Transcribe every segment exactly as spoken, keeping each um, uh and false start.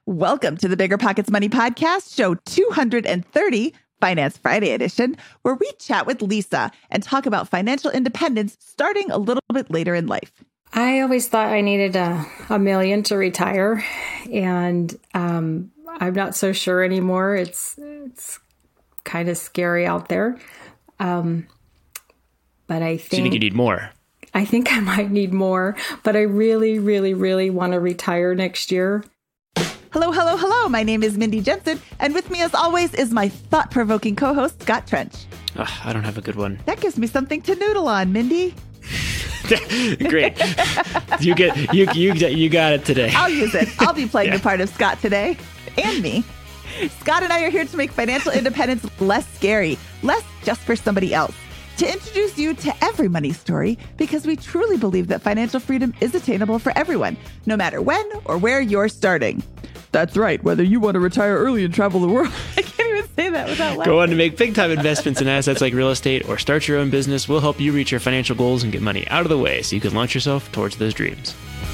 Welcome to the Bigger Pockets Money Podcast, show two hundred thirty, Finance Friday edition, where we chat with Lisa and talk about financial independence starting a little bit later in life. I always thought I needed a, a million to retire, and um, I'm not so sure anymore. It's it's kind of scary out there, um, but I think... So you think you need more? I think I might need more, but I really, really, really want to retire next year. Hello, hello, hello. My name is Mindy Jensen, and with me as always is my thought-provoking co-host, Scott Trench. Oh, I don't have a good one. That gives me something to noodle on, Mindy. Great. You get you you you got it today. I'll use it. I'll be playing Yeah. the part of Scott today, and me. Scott and I are here to make financial independence less scary, less just for somebody else. To introduce you to every money story, because we truly believe that financial freedom is attainable for everyone, no matter when or where you're starting. That's right, whether you want to retire early and travel the world. I can't even say that without laughing. Go on to make big-time investments in assets like real estate or start your own business. We'll help you reach your financial goals and get money out of the way so you can launch yourself towards those dreams.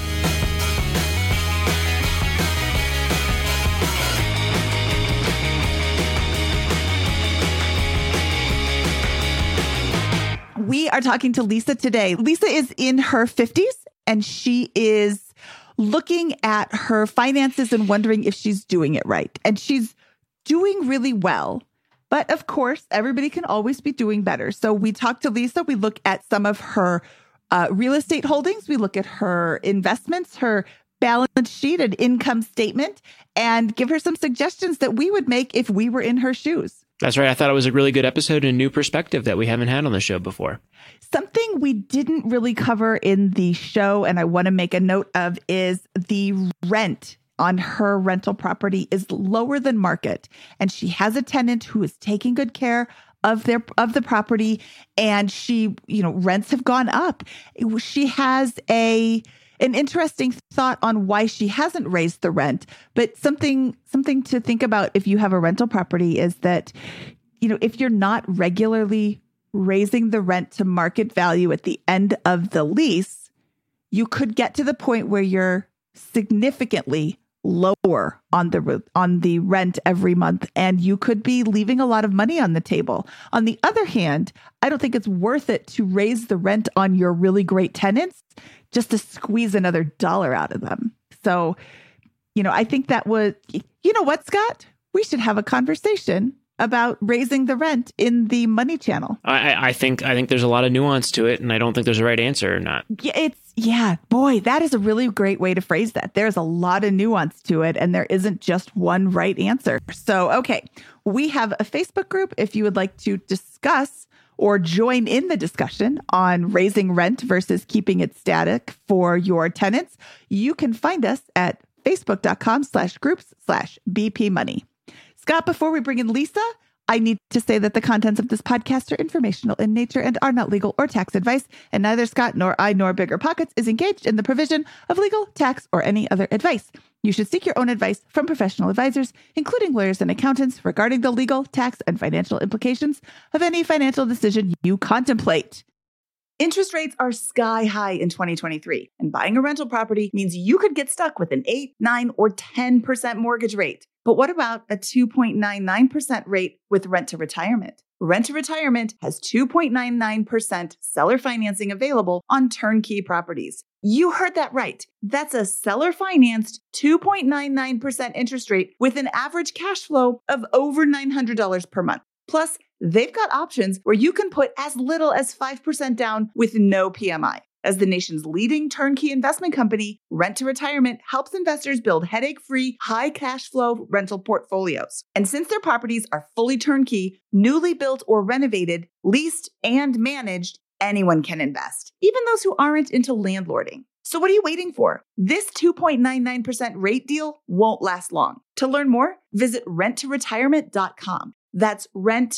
We are talking to Lisa today. Lisa is in her fifties, and she is looking at her finances and wondering if she's doing it right. And she's doing really well. But of course, everybody can always be doing better. So we talk to Lisa. We look at some of her uh, real estate holdings. We look at her investments, her balance sheet and income statement, and give her some suggestions that we would make if we were in her shoes. That's right. I thought it was a really good episode and a new perspective that we haven't had on the show before. Something we didn't really cover in the show, and I want to make a note of, is the rent on her rental property is lower than market. And she has a tenant who is taking good care of their of the property, and she, you know, rents have gone up. She has a an interesting thought on why she hasn't raised the rent, but something something to think about if you have a rental property is that, you know, if you're not regularly raising the rent to market value at the end of the lease, you could get to the point where you're significantly lower on the on the rent every month, and you could be leaving a lot of money on the table. On the other hand, I don't think it's worth it to raise the rent on your really great tenants just to squeeze another dollar out of them. So, you know, I think that was, you know what, Scott? We should have a conversation about raising the rent in the money channel. I, I think I think there's a lot of nuance to it, and I don't think there's a right answer or not. Yeah, it's yeah, boy, that is a really great way to phrase that. There's a lot of nuance to it, and there isn't just one right answer. So, okay, we have a Facebook group if you would like to discuss or join in the discussion on raising rent versus keeping it static for your tenants. You can find us at facebook.com slash groups slash BP money. Scott, before we bring in Lisa, I need to say that the contents of this podcast are informational in nature and are not legal or tax advice, and neither Scott nor I nor Bigger Pockets is engaged in the provision of legal, tax, or any other advice. You should seek your own advice from professional advisors, including lawyers and accountants, regarding the legal, tax, and financial implications of any financial decision you contemplate. Interest rates are sky high in twenty twenty-three, and buying a rental property means you could get stuck with an eight, nine, or ten percent mortgage rate. But what about a two point nine nine percent rate with Rent to Retirement? Rent to Retirement has two point nine nine percent seller financing available on turnkey properties. You heard that right. That's a seller-financed two point nine nine percent interest rate with an average cash flow of over nine hundred dollars per month. Plus, they've got options where you can put as little as five percent down with no P M I. As the nation's leading turnkey investment company, Rent to Retirement helps investors build headache-free, high cash flow rental portfolios. And since their properties are fully turnkey, newly built or renovated, leased, and managed, anyone can invest, even those who aren't into landlording. So what are you waiting for? This two point nine nine percent rate deal won't last long. To learn more, visit rent to retirement dot com. That's rent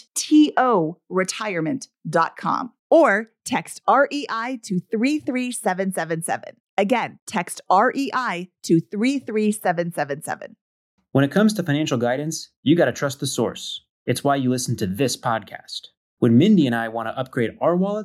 to retirement dot com. Or text R E I to three three seven seven seven. Again, text R E I to three three seven seven seven. When it comes to financial guidance, you got to trust the source. It's why you listen to this podcast. When Mindy and I want to upgrade our wallets,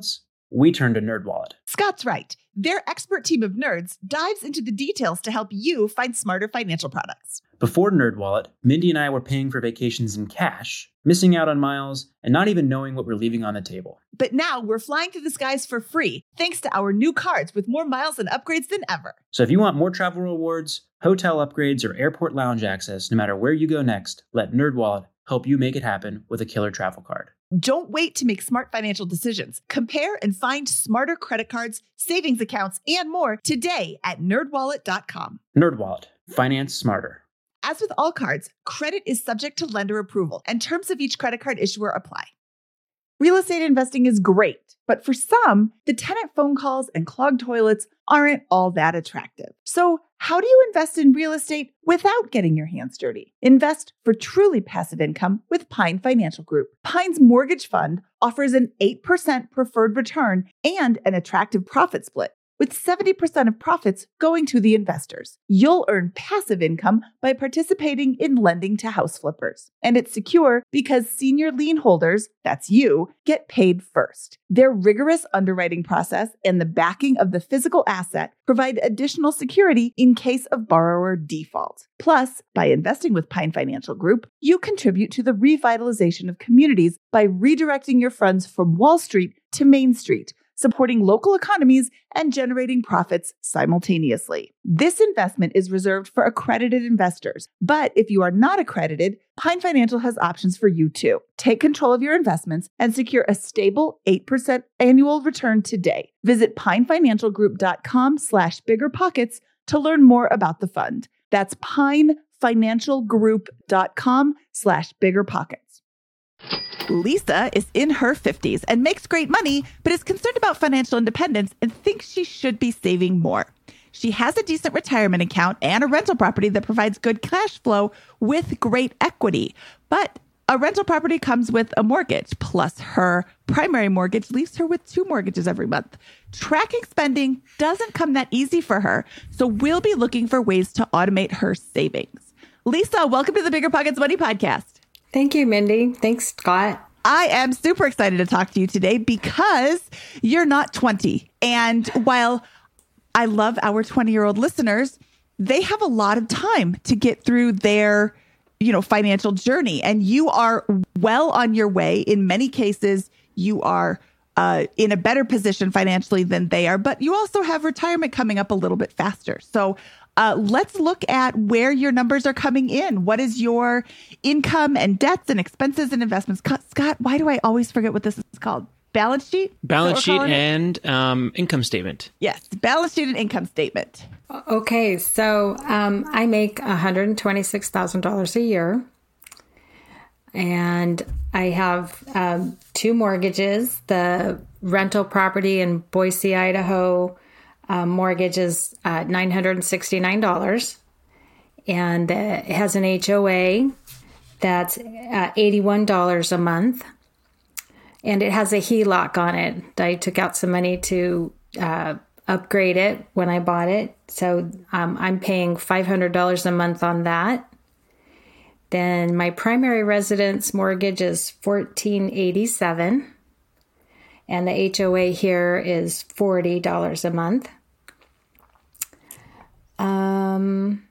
we turn to NerdWallet. Scott's right. Their expert team of nerds dives into the details to help you find smarter financial products. Before NerdWallet, Mindy and I were paying for vacations in cash, missing out on miles, and not even knowing what we're leaving on the table. But now we're flying through the skies for free, thanks to our new cards with more miles and upgrades than ever. So if you want more travel rewards, hotel upgrades, or airport lounge access, no matter where you go next, let NerdWallet help you make it happen with a killer travel card. Don't wait to make smart financial decisions. Compare and find smarter credit cards, savings accounts, and more today at nerd wallet dot com. NerdWallet. Finance smarter. As with all cards, credit is subject to lender approval, and terms of each credit card issuer apply. Real estate investing is great, but for some, the tenant phone calls and clogged toilets aren't all that attractive. So how do you invest in real estate without getting your hands dirty? Invest for truly passive income with Pine Financial Group. Pine's mortgage fund offers an eight percent preferred return and an attractive profit split, with seventy percent of profits going to the investors. You'll earn passive income by participating in lending to house flippers. And it's secure because senior lien holders, that's you, get paid first. Their rigorous underwriting process and the backing of the physical asset provide additional security in case of borrower default. Plus, by investing with Pine Financial Group, you contribute to the revitalization of communities by redirecting your funds from Wall Street to Main Street, supporting local economies and generating profits simultaneously. This investment is reserved for accredited investors, but if you are not accredited, Pine Financial has options for you too. Take control of your investments and secure a stable eight percent annual return today. Visit pinefinancialgroup.com slash biggerpockets to learn more about the fund. That's pinefinancialgroup.com slash biggerpockets. Lisa is in her fifties and makes great money, but is concerned about financial independence and thinks she should be saving more. She has a decent retirement account and a rental property that provides good cash flow with great equity. But a rental property comes with a mortgage, plus her primary mortgage leaves her with two mortgages every month. Tracking spending doesn't come that easy for her, so we'll be looking for ways to automate her savings. Lisa, welcome to the Bigger Pockets Money Podcast. Thank you, Mindy. Thanks, Scott. I am super excited to talk to you today because you're not twenty. And while I love our twenty-year-old listeners, they have a lot of time to get through their, you know, financial journey. And you are well on your way. In many cases, you are uh, in a better position financially than they are, but you also have retirement coming up a little bit faster. So Uh, let's look at where your numbers are coming in. What is your income and debts and expenses and investments? Scott, why do I always forget what this is called? Balance sheet? Balance sheet and um, income statement. Yes, balance sheet and income statement. Okay, so um, I make one hundred twenty-six thousand dollars a year. And I have um, two mortgages. The rental property in Boise, Idaho, Um, mortgage is uh, nine hundred sixty-nine dollars, and uh, it has an H O A that's uh, eighty-one dollars a month, and it has a H E L O C on it. I took out some money to uh, upgrade it when I bought it, so um, I'm paying five hundred dollars a month on that. Then my primary residence mortgage is fourteen eighty-seven. And the H O A here is forty dollars a month. Um,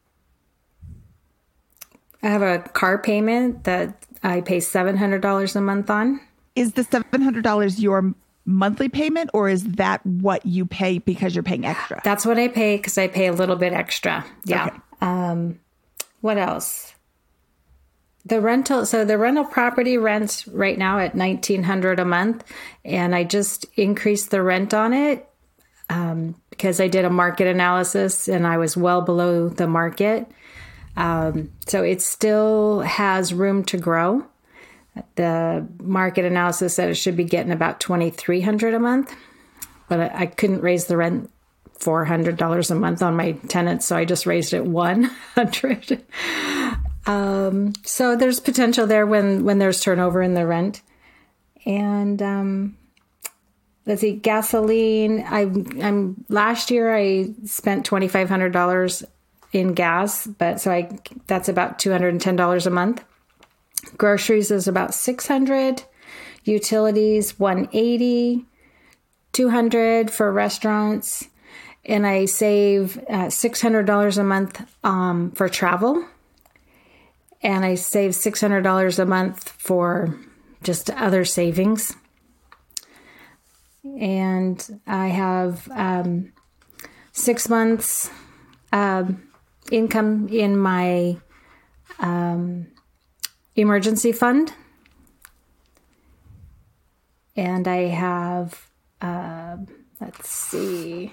I have a car payment that I pay seven hundred dollars a month on. Is the seven hundred dollars your monthly payment, or is that what you pay because you're paying extra? That's what I pay because I pay a little bit extra. Yeah. Okay. Um, what else? The rental, so the rental property rents right now at nineteen hundred dollars a month, and I just increased the rent on it um, because I did a market analysis and I was well below the market. Um, so it still has room to grow. The market analysis said it should be getting about twenty-three hundred dollars a month, but I, I couldn't raise the rent four hundred dollars a month on my tenants, so I just raised it one hundred dollars. Um, so there's potential there when, when there's turnover in the rent. And, um, let's see, gasoline. I, I'm last year I spent twenty-five hundred dollars in gas, but so I, that's about two hundred ten dollars a month. Groceries is about six hundred dollars, utilities, one hundred eighty dollars, two hundred dollars for restaurants, and I save uh, six hundred dollars a month um, for travel. And I save six hundred dollars a month for just other savings. And I have um, six months uh, income in my um, emergency fund. And I have, uh, let's see,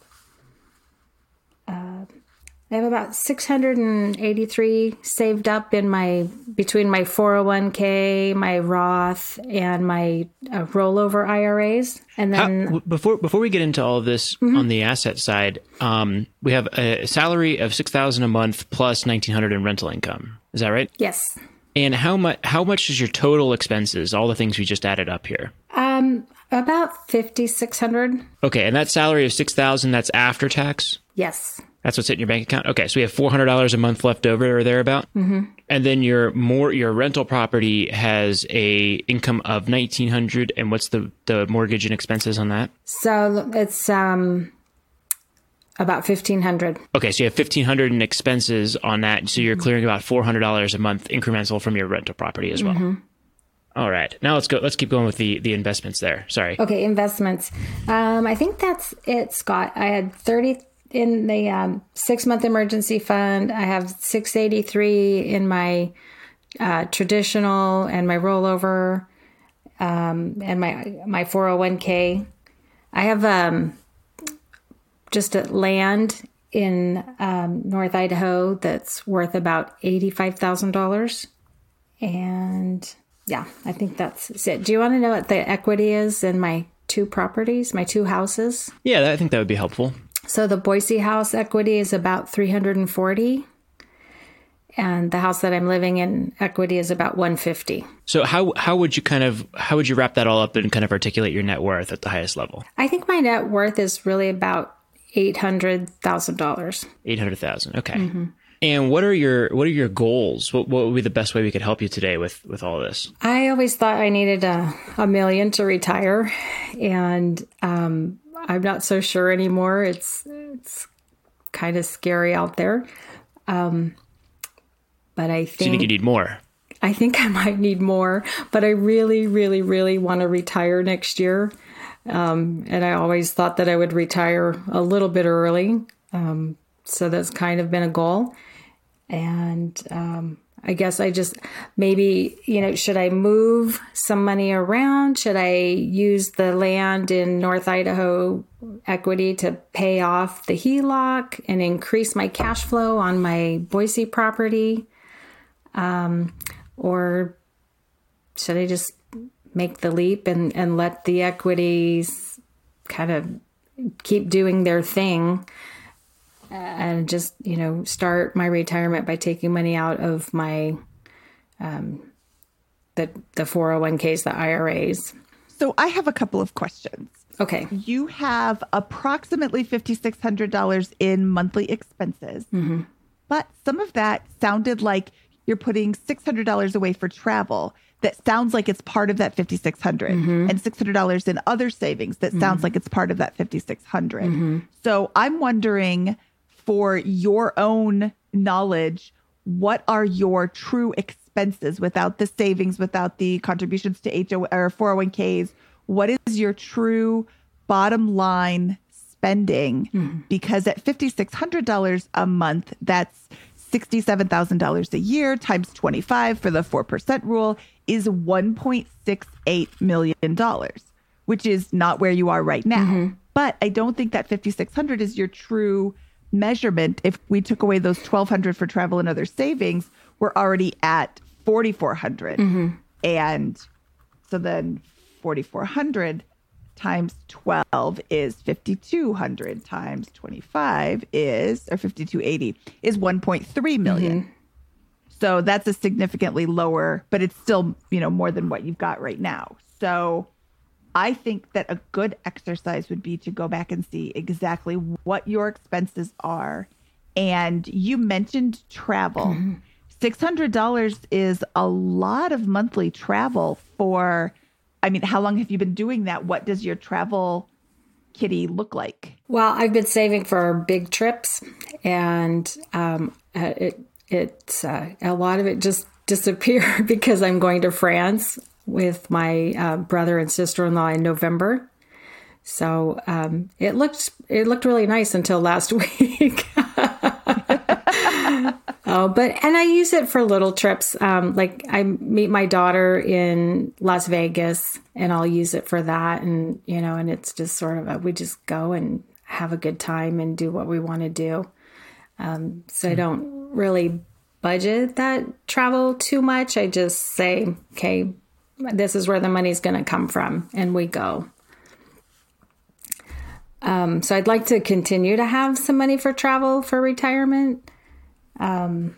uh, I have about six hundred eighty-three saved up in my, between my four oh one k, my Roth, and my uh, rollover I R As. And then How, before before we get into all of this mm-hmm. on the asset side, um, we have a salary of six thousand dollars a month plus nineteen hundred dollars in rental income. Is that right? Yes. And how much how much is your total expenses, all the things we just added up here? Um, about fifty-six hundred dollars. Okay, and that salary of six thousand dollars, that's after tax? Yes. That's what's in your bank account? Okay, so we have four hundred dollars a month left over or thereabout? Mm-hmm. And then your more your rental property has a income of nineteen hundred dollars, and what's the, the mortgage and expenses on that? So it's um about fifteen hundred dollars. Okay, so you have fifteen hundred dollars in expenses on that, so you're clearing about four hundred dollars a month incremental from your rental property as well. Mm-hmm. All right, now let's go. Let's keep going with the, the investments there. Sorry. Okay, investments. Um, I think that's it, Scott. I had thirty in the um, six month emergency fund. I have six eighty-three in my uh, traditional and my rollover, um, and my my four oh one k. I have um, just a land in um, North Idaho that's worth about eighty-five thousand dollars, and yeah, I think that's it. Do you want to know what the equity is in my two properties, my two houses? Yeah, I think that would be helpful. So the Boise house equity is about three hundred forty, and the house that I'm living in equity is about one hundred fifty. So how how would you kind of how would you wrap that all up and kind of articulate your net worth at the highest level? I think my net worth is really about eight hundred thousand dollars. eight hundred thousand dollars. Okay. Mm-hmm. And what are your what are your goals? What what would be the best way we could help you today with with all this? I always thought I needed a, a million to retire, and um, I'm not so sure anymore. It's it's kind of scary out there, um, but I think, so you think you need more. I think I might need more, but I really, really, really want to retire next year, um, and I always thought that I would retire a little bit early, um, so that's kind of been a goal. And um, I guess I just maybe, you know, should I move some money around? Should I use the land in North Idaho equity to pay off the H E L O C and increase my cash flow on my Boise property? Um, or should I just make the leap and, and let the equities kind of keep doing their thing? And just, you know, start my retirement by taking money out of my, um, the the four oh one k's, the I R As. So I have a couple of questions. Okay. You have approximately five thousand six hundred dollars in monthly expenses, Mm-hmm. but some of that sounded like you're putting six hundred dollars away for travel. That sounds like it's part of that five thousand six hundred dollars, Mm-hmm. and six hundred dollars in other savings. That sounds Mm-hmm. like it's part of that five thousand six hundred dollars. Mm-hmm. So I'm wondering, for your own knowledge, what are your true expenses without the savings, without the contributions to H O or four oh one k's? What is your true bottom line spending? Mm-hmm. Because at five thousand six hundred dollars a month, that's sixty-seven thousand dollars a year times twenty-five for the four percent rule is one point six eight million dollars, which is not where you are right now. Mm-hmm. But I don't think that five thousand six hundred dollars is your true measurement. If we took away those twelve hundred dollars for travel and other savings, we're already at forty-four hundred dollars. Mm-hmm. And so then forty-four hundred times twelve is fifty-two hundred times twenty-five is, or fifty-two eighty is one point three million. Mm-hmm. So that's a significantly lower, but it's still, you know, more than what you've got right now. So I think that a good exercise would be to go back and see exactly what your expenses are. And you mentioned travel. Mm-hmm. six hundred dollars is a lot of monthly travel for, I mean, how long have you been doing that? What does your travel kitty look like? Well, I've been saving for big trips, and um, uh, it it's uh, a lot of it just disappeared because I'm going to France with my uh, brother and sister-in-law in November. So um, it looked it looked really nice until last week. Oh, but and I use it for little trips. Um, like I meet my daughter in Las Vegas, and I'll use it for that. And you know, and it's just sort of a, we just go and have a good time and do what we want to do. Um, so I don't really budget that travel too much. I just say, okay, this is where the money's going to come from, and we go. Um, so I'd like to continue to have some money for travel for retirement. Um,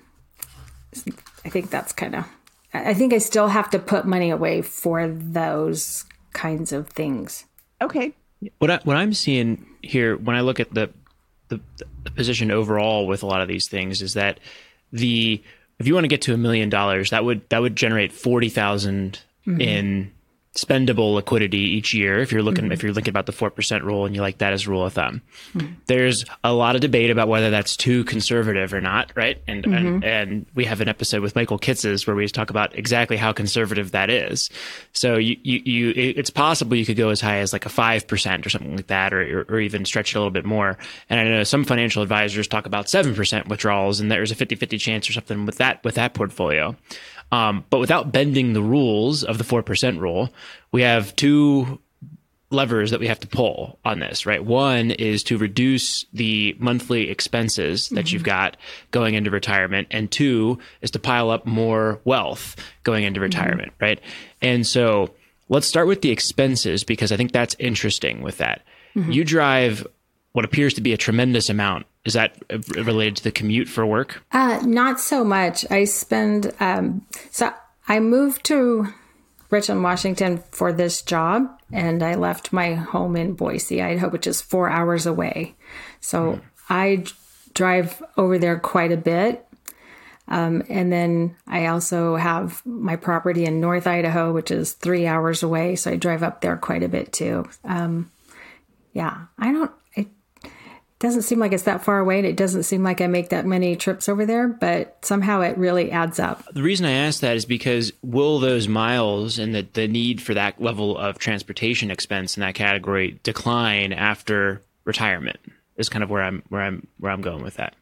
I think that's kind of, I think I still have to put money away for those kinds of things. Okay. What I, what I'm seeing here when I look at the, the the position overall with a lot of these things is that the if you want to get to a million dollars, that would that would generate forty thousand mm-hmm. in spendable liquidity each year. If you're looking mm-hmm. if you're looking about the four percent rule and you like that as a rule of thumb, mm-hmm. there's a lot of debate about whether that's too conservative or not, right? And mm-hmm. and and we have an episode with Michael Kitzes where we talk about exactly how conservative that is. So you you, you it's possible you could go as high as like a five percent or something like that, or, or or even stretch it a little bit more. And I know some financial advisors talk about seven percent withdrawals, and there's a fifty-fifty chance or something with that with that portfolio. Um, but without bending the rules of the four percent rule, we have two levers that we have to pull on this, right? One is to reduce the monthly expenses that mm-hmm. you've got going into retirement. And two is to pile up more wealth going into retirement, mm-hmm. right? And so let's start with the expenses, because I think that's interesting with that. Mm-hmm. You drive what appears to be a tremendous amount. Is that related to the commute for work? Uh, not so much. I spend, um, so I moved to Richland, Washington for this job, and I left my home in Boise, Idaho, which is four hours away. So mm. I d- drive over there quite a bit. Um, and then I also have my property in North Idaho, which is three hours away. So I drive up there quite a bit too. Um, yeah, I don't, doesn't seem like it's that far away, and it doesn't seem like I make that many trips over there, but somehow it really adds up. The reason I ask that is because will those miles and the, the need for that level of transportation expense in that category decline after retirement? Is kind of where I'm where I'm where I'm going with that.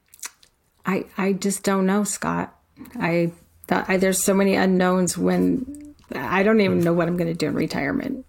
I I just don't know, Scott. I, I there's so many unknowns when I don't even know what I'm going to do in retirement.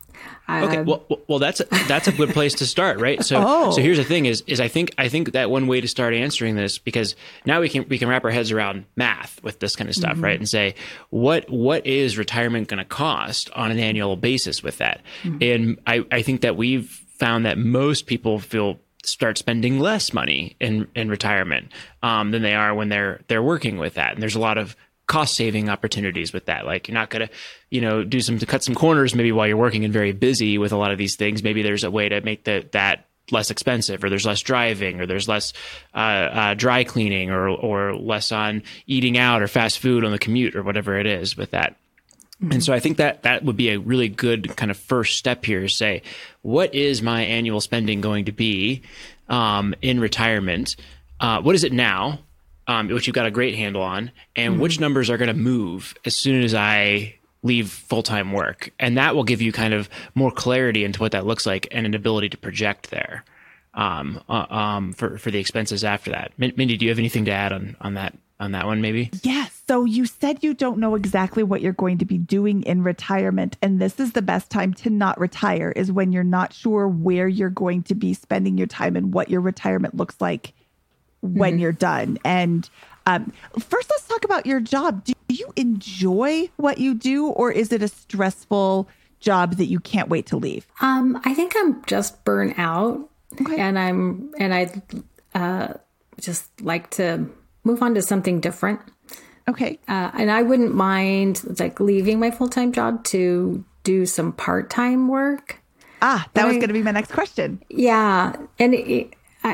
Okay, well, well, that's a, that's a good place to start, right? So, oh. so here's the thing: is is I think I think that one way to start answering this, because now we can we can wrap our heads around math with this kind of stuff, mm-hmm. right? And say what what is retirement going to cost on an annual basis with that? Mm-hmm. And I I think that we've found that most people feel start spending less money in in retirement um, than they are when they're they're working with that, and there's a lot of cost saving opportunities with that. Like you're not going to, you know, do some to cut some corners maybe while you're working and very busy with a lot of these things. Maybe there's a way to make the, that less expensive, or there's less driving, or there's less uh, uh, dry cleaning, or or less on eating out or fast food on the commute, or whatever it is with that. Mm-hmm. And so I think that that would be a really good kind of first step here, is say, what is my annual spending going to be um, in retirement? Uh, what is it now? Um, which you've got a great handle on, and mm-hmm. which numbers are going to move as soon as I leave full-time work. And that will give you kind of more clarity into what that looks like, and an ability to project there um, uh, um, for, for the expenses after that. Mindy, do you have anything to add on, on that on that one maybe? Yes. So you said you don't know exactly what you're going to be doing in retirement. And this is the best time to not retire, is when you're not sure where you're going to be spending your time and what your retirement looks like when mm-hmm. you're done. And um, first, let's talk about your job. Do you enjoy what you do, or is it a stressful job that you can't wait to leave? Um, I think I'm just burnt out, okay. and I'm and I uh, just like to move on to something different. Okay, uh, and I wouldn't mind like leaving my full time job to do some part time work. Ah, that but was going to be my next question. Yeah, and it, I,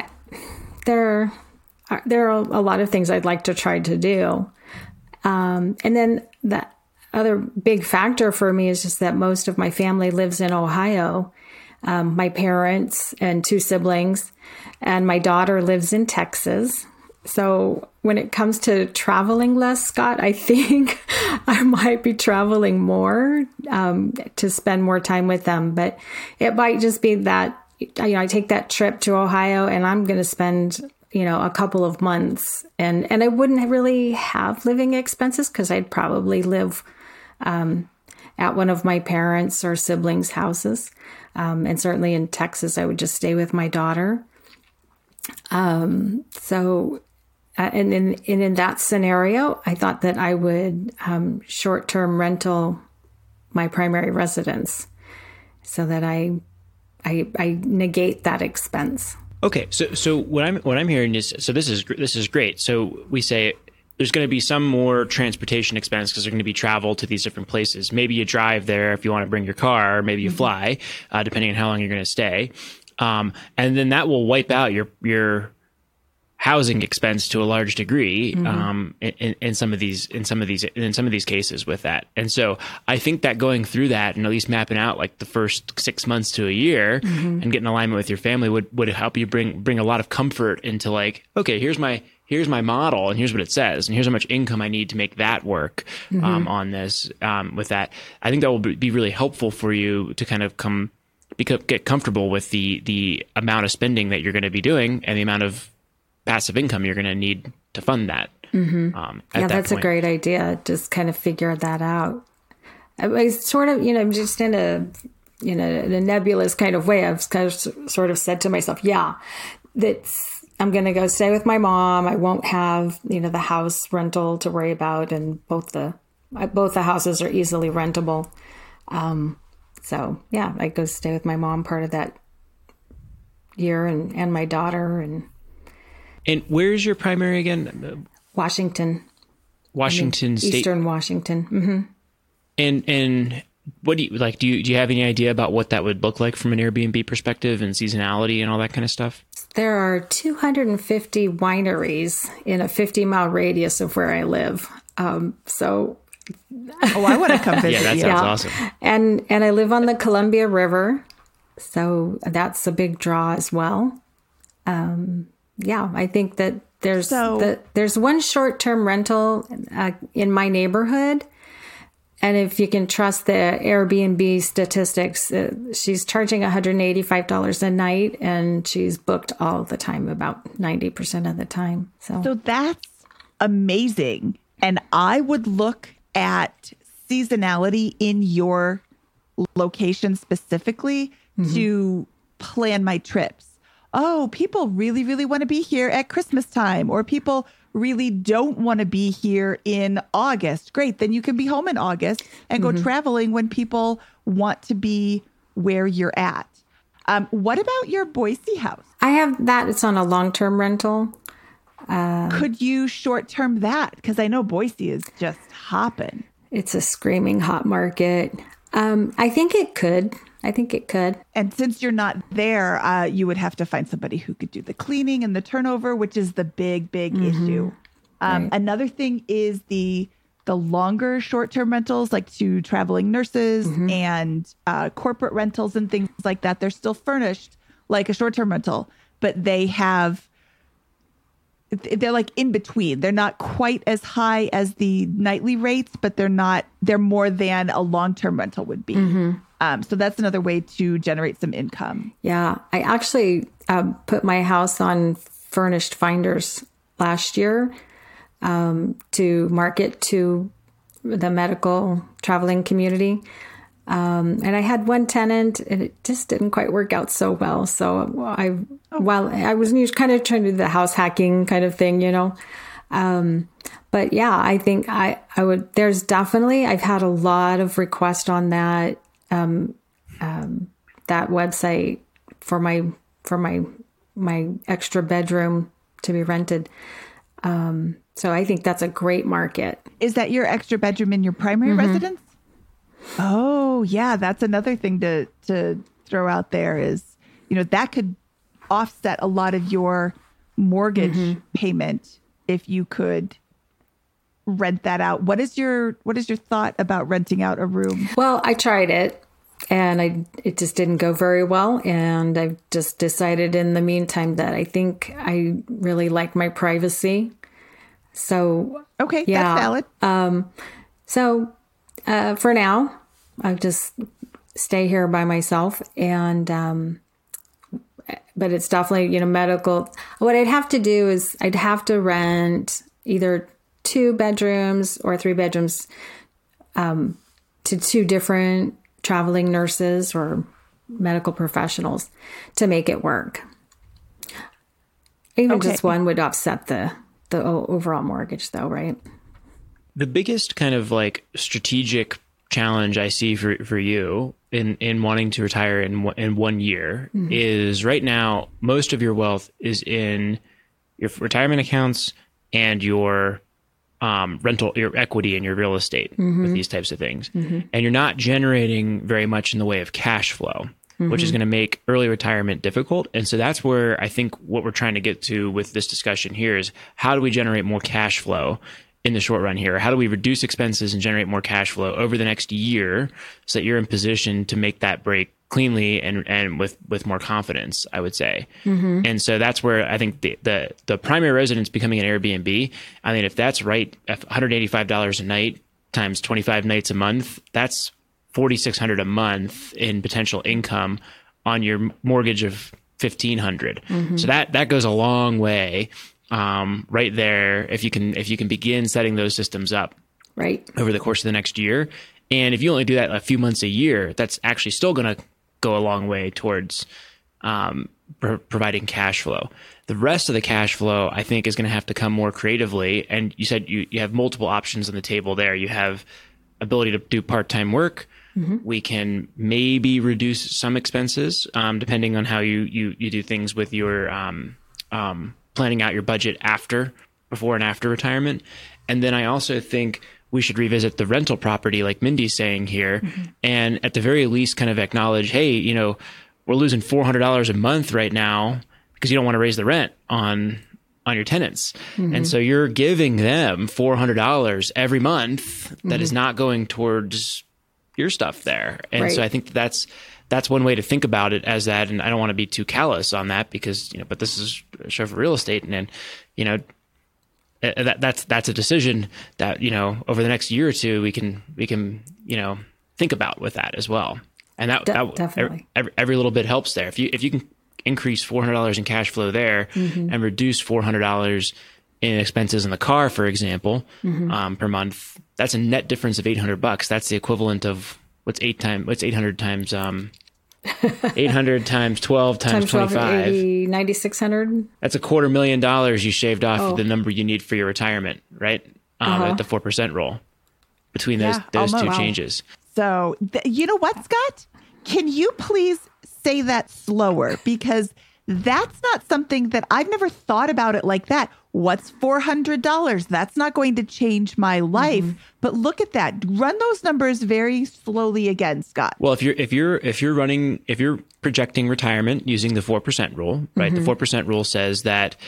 there. There are a lot of things I'd like to try to do. Um, and then the other big factor for me is just that most of my family lives in Ohio. um, my parents and two siblings, and my daughter lives in Texas. So when it comes to traveling less, Scott, I think I might be traveling more um, to spend more time with them. But it might just be that, you know, I take that trip to Ohio and I'm going to spend, you know, a couple of months, and, and I wouldn't really have living expenses because I'd probably live um, at one of my parents' or siblings' houses. Um, and certainly in Texas, I would just stay with my daughter. Um, so, uh, and in, and in that scenario, I thought that I would um, short-term rental my primary residence so that I, I, I negate that expense. Okay, so so what I'm what I'm hearing is, so this is this is great. So we say there's going to be some more transportation expense because there's going to be travel to these different places. Maybe you drive there if you want to bring your car, or maybe you fly, uh, depending on how long you're going to stay. Um, and then that will wipe out your your housing expense to a large degree mm-hmm. um, in, in some of these in some of these in some of these cases with that. And so I think that going through that and at least mapping out like the first six months to a year mm-hmm. and getting alignment with your family would would help you bring bring a lot of comfort into like, okay, here's my here's my model and here's what it says and here's how much income I need to make that work mm-hmm. um, on this um, with that. I think that will be really helpful for you to kind of come become, get comfortable with the the amount of spending that you're going to be doing and the amount of passive income you're going to need to fund that. Mm-hmm. Um, yeah, that that's point. A great idea. Just kind of figure that out. I, I sort of, you know, just in a, you know, in a nebulous kind of way, I've kind of sort of said to myself, yeah, that's, I'm going to go stay with my mom. I won't have, you know, the house rental to worry about. And both the, both the houses are easily rentable. Um, so yeah, I go stay with my mom part of that year and, and my daughter and, And where is your primary again? Washington. Washington I mean, State. Eastern Washington. Mm-hmm. And and what do you like? Do you do you have any idea about what that would look like from an Airbnb perspective and seasonality and all that kind of stuff? There are two hundred fifty wineries in a fifty mile radius of where I live. Um, so. Oh, I want to come visit. Yeah, that sounds yeah. awesome. And and I live on the Columbia River, so that's a big draw as well. Um. Yeah, I think that there's so, the, there's one short-term rental uh, in my neighborhood. And if you can trust the Airbnb statistics, uh, she's charging one hundred eighty-five dollars a night and she's booked all the time, about ninety percent of the time. So, so that's amazing. And I would look at seasonality in your location specifically mm-hmm. to plan my trips. Oh, people really, really want to be here at Christmas time, or people really don't want to be here in August. Great. Then you can be home in August and go mm-hmm. traveling when people want to be where you're at. Um, what about your Boise house? I have that. It's on a long-term rental. Uh, Could you short-term that? Because I know Boise is just hopping. It's a screaming hot market. Um, I think it could. I think it could. And since you're not there, uh, you would have to find somebody who could do the cleaning and the turnover, which is the big, big mm-hmm. issue. Um, right. Another thing is the the longer short-term rentals, like to traveling nurses mm-hmm. and uh, corporate rentals and things like that. They're still furnished like a short-term rental, but they have, they're like in between. They're not quite as high as the nightly rates, but they're not, they're more than a long-term rental would be. Mm-hmm. Um, so that's another way to generate some income. Yeah. I actually um, put my house on Furnished Finders last year um, to market to the medical traveling community. Um, and I had one tenant and it just didn't quite work out so well. So I, oh. while I was kind of trying to do the house hacking kind of thing, you know, um, but yeah, I think I, I would, there's definitely, I've had a lot of requests on that. Um, um, that website for my, for my, my extra bedroom to be rented. Um, so I think that's a great market. Is that your extra bedroom in your primary mm-hmm. residence? Oh yeah. That's another thing to, to throw out there is, you know, that could offset a lot of your mortgage mm-hmm. payment if you could rent that out. What is your what is your thought about renting out a room? Well, I tried it. and I it just didn't go very well. And I've just decided in the meantime that I think I really like my privacy. So okay, yeah, that's valid. Um, so uh, for now, I'll just stay here by myself. And um, but it's definitely, you know, medical. What I'd have to do is I'd have to rent either two bedrooms or three bedrooms um, to two different traveling nurses or medical professionals to make it work. Even okay. just one would offset the, the overall mortgage though, right? The biggest kind of like strategic challenge I see for, for you in, in wanting to retire in, in one year mm-hmm. is right now, most of your wealth is in your retirement accounts and your um, rental, your equity and your real estate mm-hmm. with these types of things. Mm-hmm. And you're not generating very much in the way of cash flow, mm-hmm. which is going to make early retirement difficult. And so that's where I think what we're trying to get to with this discussion here is how do we generate more cash flow in the short run here? How do we reduce expenses and generate more cash flow over the next year so that you're in position to make that break cleanly and, and with, with more confidence, I would say. Mm-hmm. And so that's where I think the, the, the primary residence becoming an Airbnb, I mean, if that's right, one hundred eighty-five dollars a night times twenty-five nights a month, that's forty-six hundred dollars a month in potential income on your mortgage of fifteen hundred dollars. Mm-hmm. So that, that goes a long way. Um, right there, if you can, if you can begin setting those systems up right over the course of the next year. And if you only do that a few months a year, that's actually still going to go a long way towards, um, pro- providing cash flow. The rest of the cash flow, I think, is going to have to come more creatively. And you said you, you have multiple options on the table there. You have ability to do part-time work. Mm-hmm. We can maybe reduce some expenses, um, depending on how you, you, you do things with your, um, um, planning out your budget after, before and after retirement. And then I also think we should revisit the rental property like Mindy's saying here. Mm-hmm. And at the very least kind of acknowledge, hey, you know, we're losing four hundred dollars a month right now because you don't want to raise the rent on, on your tenants. Mm-hmm. And so you're giving them four hundred dollars every month mm-hmm. that is not going towards your stuff there. And right. so I think that's, that's one way to think about it as that. And I don't want to be too callous on that because, you know, but this is a show for real estate. And then, you know, that that's, that's a decision that, you know, over the next year or two, we can, we can, you know, think about with that as well. And that, De- that definitely. Every, every little bit helps there. If you, if you can increase four hundred dollars in cash flow there mm-hmm. and reduce four hundred dollars in expenses in the car, for example, mm-hmm. um, per month, that's a net difference of eight hundred bucks. That's the equivalent of what's eight times, what's eight hundred times, um, eight hundred times twelve times, times twelve, twenty-five. eighty, ninety-six hundred. That's a quarter million dollars you shaved off oh. of the number you need for your retirement, right? Um, uh-huh. At the four percent rule between those, yeah, those two wow. changes. So, th- you know what, Scott? Can you please say that slower? Because that's not something that I've never thought about it like that. What's four hundred dollars? That's not going to change my life. Mm-hmm. But look at that. Run those numbers very slowly again, Scott. Well, if you're if you're if you're running if you're projecting retirement using the four percent rule, right? Mm-hmm. The four percent rule says that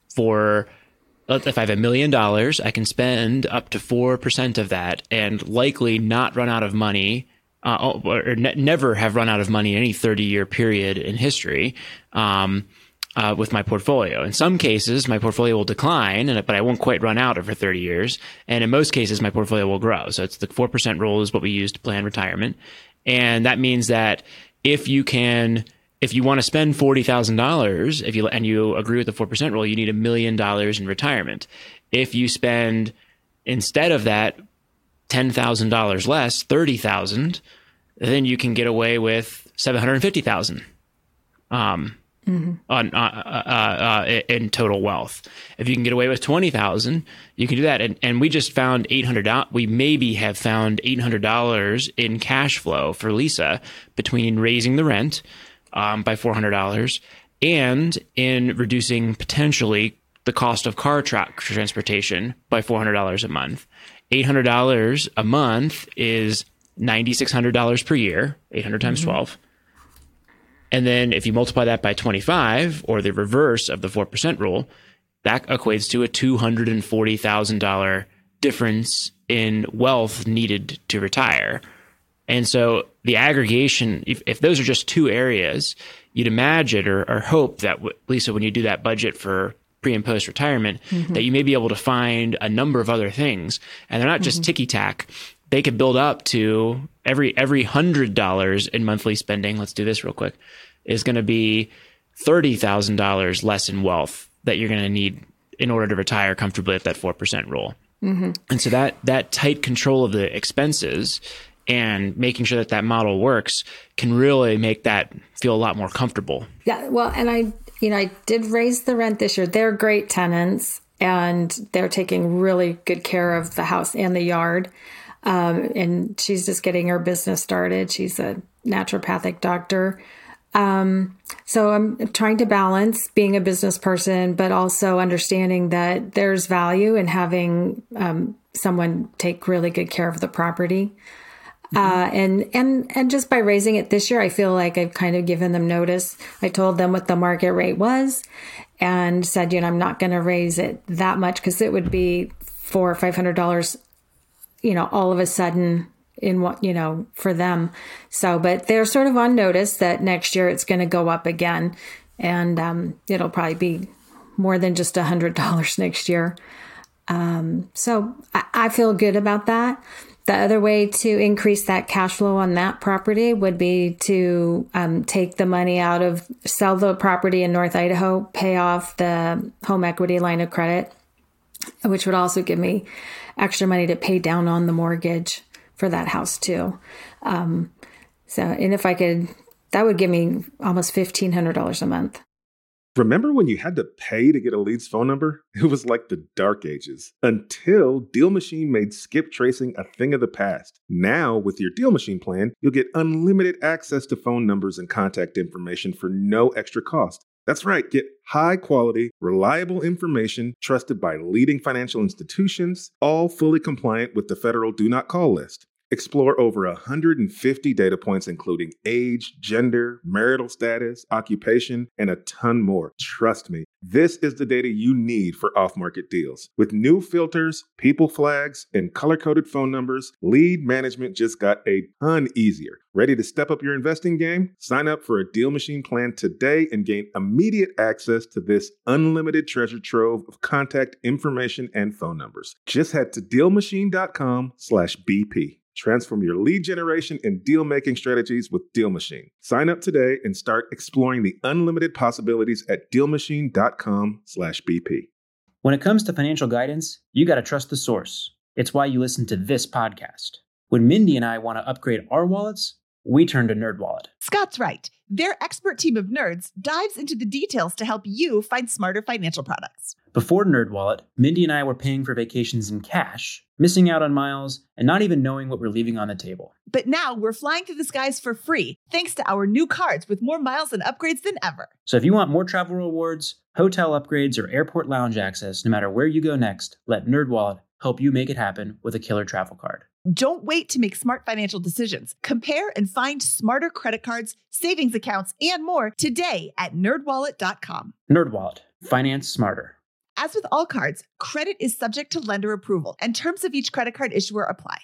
for if I have a million dollars, I can spend up to four percent of that and likely not run out of money. Uh, or ne- never have run out of money in any thirty-year period in history um, uh, with my portfolio. In some cases, my portfolio will decline, and but I won't quite run out over thirty years. And in most cases, my portfolio will grow. So it's the four percent rule is what we use to plan retirement. And that means that if you can, if you want to spend forty thousand dollars, if you and you agree with the four percent rule, you need a million dollars in retirement. If you spend instead of that ten thousand dollars less, thirty thousand dollars, then you can get away with seven hundred fifty thousand dollars um, mm-hmm. on, uh, uh, uh, in total wealth. If you can get away with twenty thousand dollars, you can do that. And, and we just found eight hundred dollars. We maybe have found eight hundred dollars in cash flow for Lisa between raising the rent um, by four hundred dollars and in reducing potentially the cost of car tra- transportation by four hundred dollars a month. eight hundred dollars a month is nine thousand six hundred dollars per year, eight hundred times mm-hmm. twelve. And then if you multiply that by twenty-five, or the reverse of the four percent rule, that equates to a two hundred forty thousand dollars difference in wealth needed to retire. And so the aggregation, if, if those are just two areas, you'd imagine or, or hope that, Lisa, when you do that budget for pre and post retirement, mm-hmm. that you may be able to find a number of other things. And they're not just mm-hmm. ticky tack. They could build up to every every one hundred dollars in monthly spending. Let's do this real quick. Is going to be thirty thousand dollars less in wealth that you're going to need in order to retire comfortably at that four percent rule. Mm-hmm. And so that that tight control of the expenses and making sure that that model works can really make that feel a lot more comfortable. Yeah, well, and I, you know, I did raise the rent this year. They're great tenants, and they're taking really good care of the house and the yard. Um, and she's just getting her business started. She's a naturopathic doctor. Um, so I'm trying to balance being a business person, but also understanding that there's value in having um, someone take really good care of the property. Mm-hmm. Uh, and, and, and just by raising it this year, I feel like I've kind of given them notice. I told them what the market rate was and said, you know, I'm not going to raise it that much because it would be four or five hundred dollars, you know, all of a sudden in what, you know, for them. So, but they're sort of on notice that next year it's going to go up again. And um, it'll probably be more than just a hundred dollars next year. Um, so I, I feel good about that. The other way to increase that cash flow on that property would be to um, take the money out of, sell the property in North Idaho, pay off the home equity line of credit, which would also give me extra money to pay down on the mortgage for that house too. Um, so, and if I could, that would give me almost fifteen hundred dollars a month. Remember when you had to pay to get a lead's phone number? It was like the dark ages until Deal Machine made skip tracing a thing of the past. Now, with your Deal Machine plan, you'll get unlimited access to phone numbers and contact information for no extra cost. That's right. Get high quality, reliable information trusted by leading financial institutions, all fully compliant with the federal Do Not Call list. Explore over one hundred fifty data points, including age, gender, marital status, occupation, and a ton more. Trust me, this is the data you need for off-market deals. With new filters, people flags, and color-coded phone numbers, lead management just got a ton easier. Ready to step up your investing game? Sign up for a Deal Machine plan today and gain immediate access to this unlimited treasure trove of contact information and phone numbers. Just head to DealMachine.com slash BP. Transform your lead generation and deal-making strategies with Deal Machine. Sign up today and start exploring the unlimited possibilities at DealMachine.com slash BP. When it comes to financial guidance, you got to trust the source. It's why you listen to this podcast. When Mindy and I want to upgrade our wallets, we turn to NerdWallet. Scott's right. Their expert team of nerds dives into the details to help you find smarter financial products. Before NerdWallet, Mindy and I were paying for vacations in cash, missing out on miles, and not even knowing what we're leaving on the table. But now we're flying to the skies for free, thanks to our new cards with more miles and upgrades than ever. So if you want more travel rewards, hotel upgrades, or airport lounge access, no matter where you go next, let NerdWallet help you make it happen with a killer travel card. Don't wait to make smart financial decisions. Compare and find smarter credit cards, savings accounts, and more today at nerd wallet dot com. NerdWallet. Finance smarter. As with all cards, credit is subject to lender approval, and terms of each credit card issuer apply.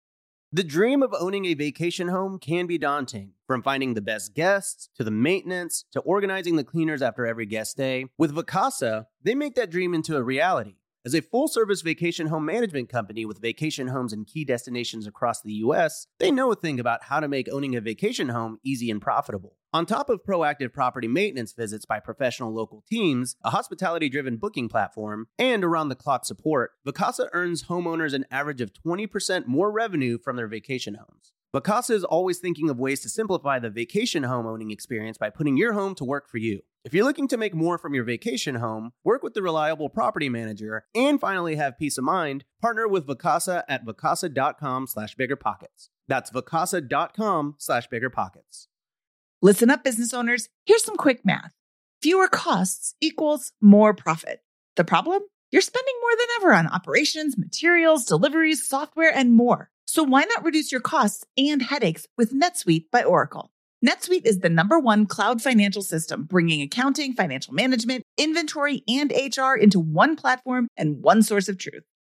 The dream of owning a vacation home can be daunting. From finding the best guests, to the maintenance, to organizing the cleaners after every guest stay. With Vacasa, they make that dream into a reality. As a full-service vacation home management company with vacation homes in key destinations across the U S, they know a thing about how to make owning a vacation home easy and profitable. On top of proactive property maintenance visits by professional local teams, a hospitality-driven booking platform, and around-the-clock support, Vacasa earns homeowners an average of twenty percent more revenue from their vacation homes. Vacasa is always thinking of ways to simplify the vacation home owning experience by putting your home to work for you. If you're looking to make more from your vacation home, work with the reliable property manager, and finally have peace of mind, partner with Vacasa at vacasa.com slash biggerpockets. That's vacasa.com slash biggerpockets. Listen up, business owners. Here's some quick math. Fewer costs equals more profit. The problem? You're spending more than ever on operations, materials, deliveries, software, and more. So why not reduce your costs and headaches with NetSuite by Oracle? NetSuite is the number one cloud financial system, bringing accounting, financial management, inventory, and H R into one platform and one source of truth.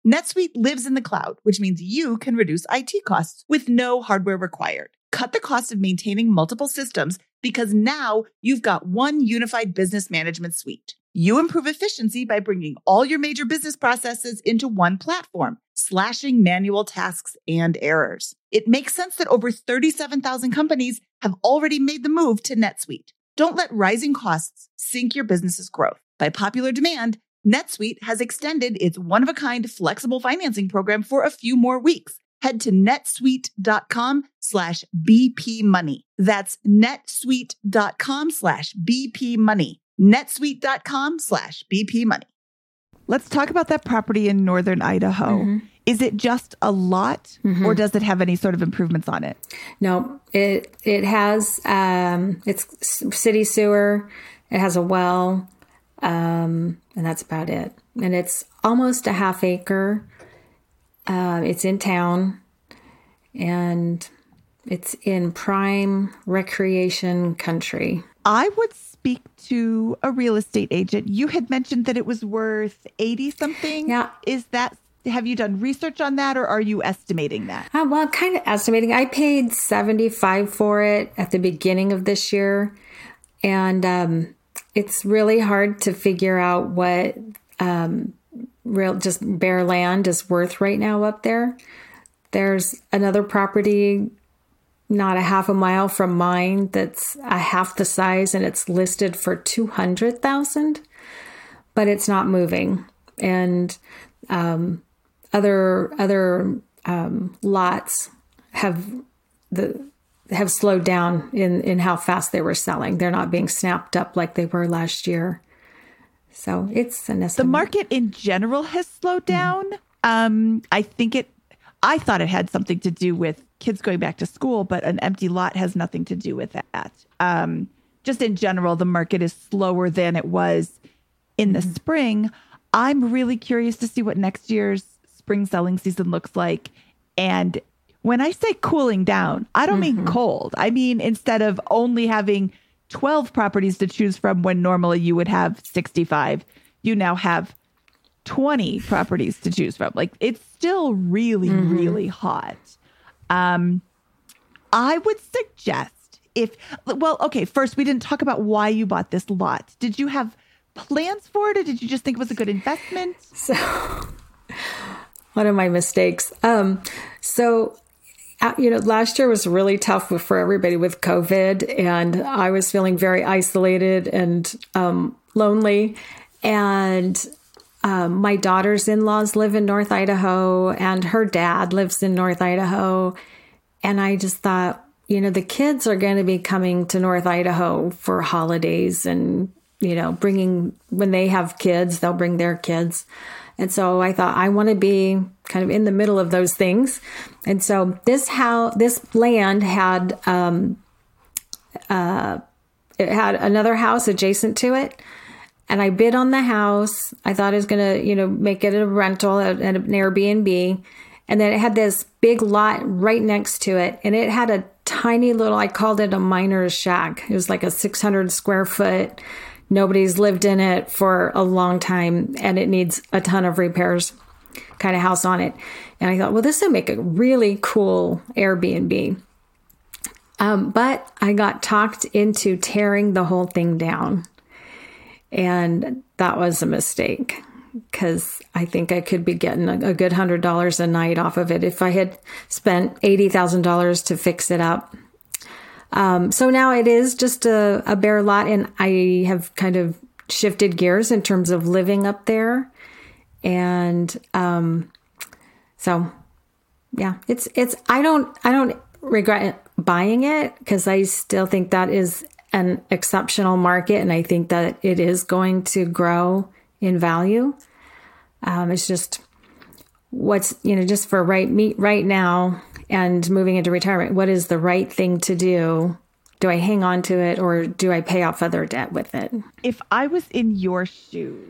NetSuite lives in the cloud, which means you can reduce I T costs with no hardware required. Cut the cost of maintaining multiple systems because now you've got one unified business management suite. You improve efficiency by bringing all your major business processes into one platform, slashing manual tasks and errors. It makes sense that over thirty-seven thousand companies have already made the move to NetSuite. Don't let rising costs sink your business's growth. By popular demand, NetSuite has extended its one-of-a-kind flexible financing program for a few more weeks. Head to netsuite.com slash BP money. That's netsuite.com slash BP money. netsuite.com slash BP money. Let's talk about that property in northern Idaho. Mm-hmm. Is it just a lot mm-hmm. or does it have any sort of improvements on it? No, it it has, um, it's city sewer, it has a well, um, and that's about it. And it's almost a half acre. Uh, it's in town, and it's in prime recreation country. I would speak to a real estate agent. You had mentioned that it was worth eighty something. Yeah. Is that, have you done research on that or are you estimating that? Uh, well, I'm kind of estimating. I paid seventy-five for it at the beginning of this year. And um, it's really hard to figure out what um, real just bare land is worth right now up there. There's another property not a half a mile from mine that's a half the size and it's listed for two hundred thousand dollars, but it's not moving. And um, other other um, lots have the have slowed down in, in how fast they were selling. They're not being snapped up like they were last year. So it's an estimate. The market in general has slowed down. Mm-hmm. Um, I think it, I thought it had something to do with kids going back to school, but an empty lot has nothing to do with that. Um, just in general, the market is slower than it was in the mm-hmm. spring. I'm really curious to see what next year's spring selling season looks like. And when I say cooling down, I don't mm-hmm. mean cold. I mean, instead of only having twelve properties to choose from when normally you would have sixty-five, you now have twenty properties to choose from. Like, it's still really, mm-hmm. really hot. Um, I would suggest if, well, okay, first, we didn't talk about why you bought this lot. Did you have plans for it or did you just think it was a good investment? So, one of my mistakes. Um, so, uh, you know, last year was really tough for everybody with COVID, and I was feeling very isolated and um, lonely. And um, my daughter's in-laws live in North Idaho, and her dad lives in North Idaho. And I just thought, you know, the kids are going to be coming to North Idaho for holidays and, you know, bringing, when they have kids, they'll bring their kids. And so I thought I want to be kind of in the middle of those things. And so this how this land had um, uh, it had another house adjacent to it, and I bid on the house. I thought I was going to, you know, make it a rental at an Airbnb, and then it had this big lot right next to it, and it had a tiny little, I called it a miner's shack. It was like a six hundred square foot. Nobody's lived in it for a long time, and it needs a ton of repairs kind of house on it. And I thought, well, this would make a really cool Airbnb. Um, but I got talked into tearing the whole thing down. And that was a mistake, because I think I could be getting a, a good one hundred dollars a night off of it if I had spent eighty thousand dollars to fix it up. Um, so now it is just a, a bare lot, and I have kind of shifted gears in terms of living up there. And, um, so yeah, it's, it's, I don't, I don't regret buying it, because I still think that is an exceptional market. And I think that it is going to grow in value. Um, it's just what's, you know, just for right me right now, and moving into retirement, what is the right thing to do? Do I hang on to it, or do I pay off other debt with it? If I was in your shoes,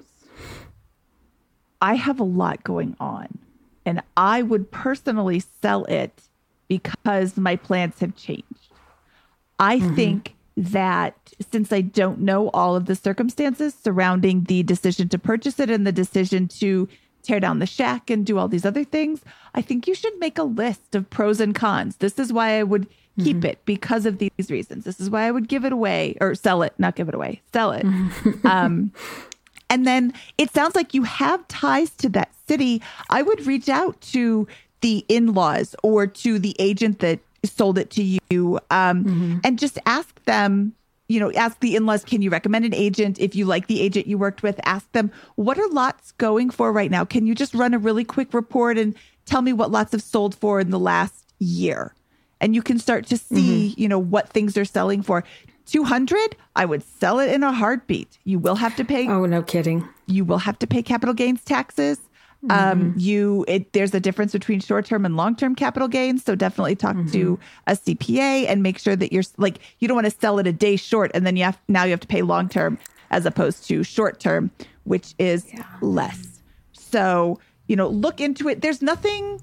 I have a lot going on, and I would personally sell it because my plans have changed. I mm-hmm. think that since I don't know all of the circumstances surrounding the decision to purchase it and the decision to tear down the shack and do all these other things. I think you should make a list of pros and cons. This is why I would keep mm-hmm. it because of these reasons. This is why I would give it away or sell it, not give it away, sell it. um, and then it sounds like you have ties to that city. I would reach out to the in-laws or to the agent that sold it to you um, mm-hmm. and just ask them, you know, ask the in-laws, can you recommend an agent? If you like the agent you worked with, ask them, what are lots going for right now? Can you just run a really quick report and tell me what lots have sold for in the last year? And you can start to see, mm-hmm. you know, what things are selling for. two hundred, I would sell it in a heartbeat. You will have to pay. Oh, no kidding. You will have to pay capital gains taxes. Mm-hmm. Um, you, it, there's a difference between short-term and long-term capital gains. So definitely talk mm-hmm. to a C P A and make sure that you're like, you don't want to sell it a day short and then you have, now you have to pay long-term as opposed to short-term, which is yeah. less. So, you know, look into it. There's nothing,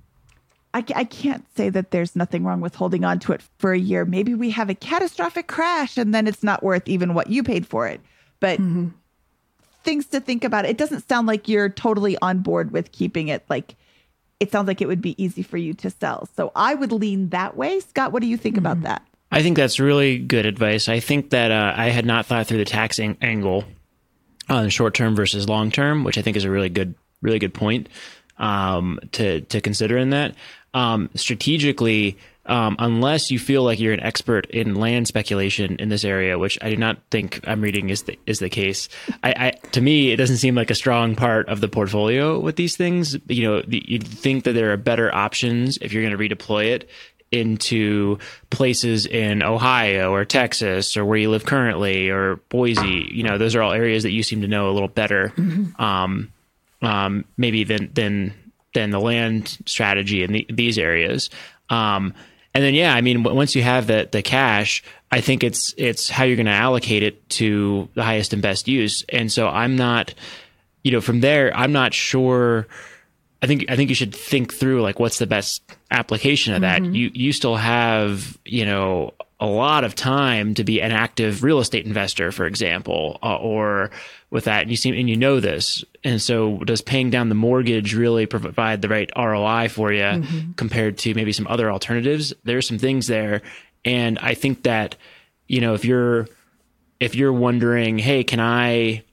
I, I can't say that there's nothing wrong with holding on to it for a year. Maybe we have a catastrophic crash and then it's not worth even what you paid for it. But mm-hmm. things to think about. It doesn't sound like you're totally on board with keeping it. Like, it sounds like it would be easy for you to sell. So I would lean that way. Scott, what do you think mm-hmm. about that? I think that's really good advice. I think that uh, I had not thought through the taxing angle on short-term versus long-term, which I think is a really good, really good point um, to to consider in that. Um, strategically, um, unless you feel like you're an expert in land speculation in this area, which I do not think I'm reading is the, is the case. I, I, to me, it doesn't seem like a strong part of the portfolio with these things. You know, you'd think that there are better options if you're going to redeploy it into places in Ohio or Texas or where you live currently or Boise. You know, those are all areas that you seem to know a little better, mm-hmm. um, um, maybe than than than the land strategy in the, these areas. Um, and then, yeah, I mean, once you have the the cash, I think it's it's how you're going to allocate it to the highest and best use. And so I'm not, you know, from there, I'm not sure. I think I think you should think through like what's the best application of that. Mm-hmm. You you still have, you know, a lot of time to be an active real estate investor, for example, uh, or with that, and you seem and you know this. And so, does paying down the mortgage really provide the right R O I for you mm-hmm. compared to maybe some other alternatives? There's some things there, and I think that, you know, if you're if you're wondering, hey, can I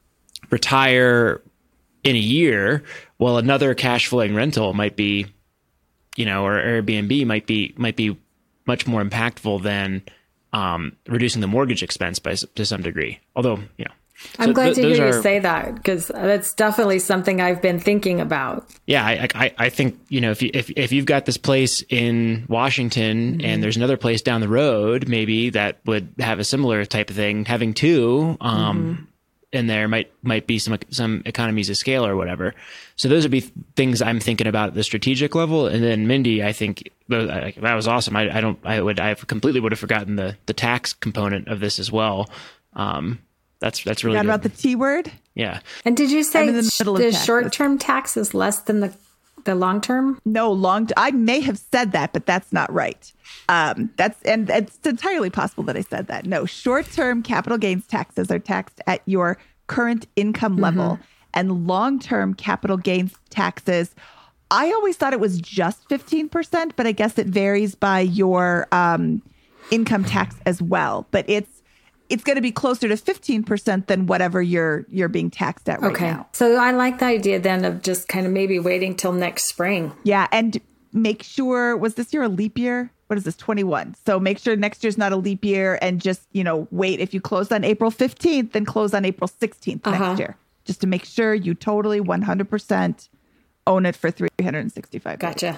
retire in a year? Well, another cash flowing rental might be, you know, or Airbnb might be might be much more impactful than um, reducing the mortgage expense by to some degree. Although, you know, I'm so glad th- to hear are, you say that, because that's definitely something I've been thinking about. Yeah, I, I, I think, you know, if you if if you've got this place in Washington mm-hmm. and there's another place down the road, maybe that would have a similar type of thing, having two. Um, mm-hmm. in there might might be some some economies of scale or whatever. So those would be things I'm thinking about at the strategic level. And then Mindy, I think that was awesome. I, I don't I would I completely would have forgotten the the tax component of this as well. Um, that's that's really Forgot good. about the T word. Yeah. And did you say the, the short term tax is less than the the long term? No, long. T- I may have said that, but that's not right. Um, that's and it's entirely possible that I said that. No, short-term capital gains taxes are taxed at your current income level, mm-hmm. and long-term capital gains taxes, I always thought it was just fifteen percent, but I guess it varies by your um, income tax as well. But it's it's going to be closer to fifteen percent than whatever you're you're being taxed at right okay. now. So I like the idea then of just kind of maybe waiting till next spring. Yeah, and make sure, was this year a leap year? What is this, twenty-one? So make sure next year's not a leap year, and just, you know, wait. If you close on April fifteenth, then close on April sixteenth uh-huh. next year, just to make sure you totally one hundred percent own it for three hundred sixty-five days. Gotcha.